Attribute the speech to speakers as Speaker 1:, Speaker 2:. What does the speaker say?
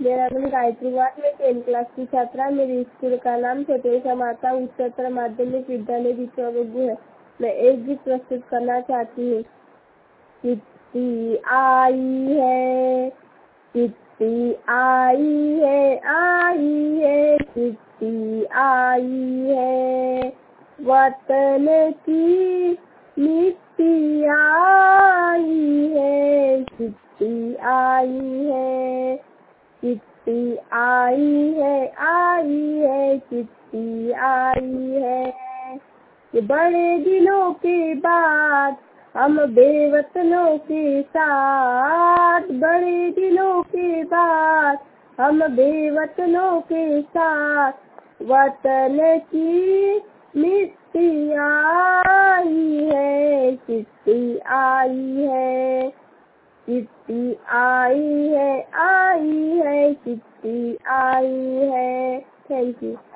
Speaker 1: मेरा नाम गायत्री वाट, मैं 10th क्लास की छात्रा। मेरे स्कूल का नाम छोटेश्वर माता उच्चतर माध्यमिक विद्यालय बिचौलिया है। मैं एक गीत प्रस्तुत करना चाहती हूँ। चिट्ठी आई है, चिट्ठी आई है, चिट्ठी आई है, वतन की मिट्टी आई है, चिट्ठी आई है, चिट्ठी आई है, चिट्ठी आई है। ये बड़े दिनों के बाद हम बेवतनों के साथ, बड़े दिनों के बाद हम बेवतनों के साथ, वतन की मिट्टी आई है, चिट्ठी आई है, चिट्ठी आई है, चिट्ठी आई है। Thank you.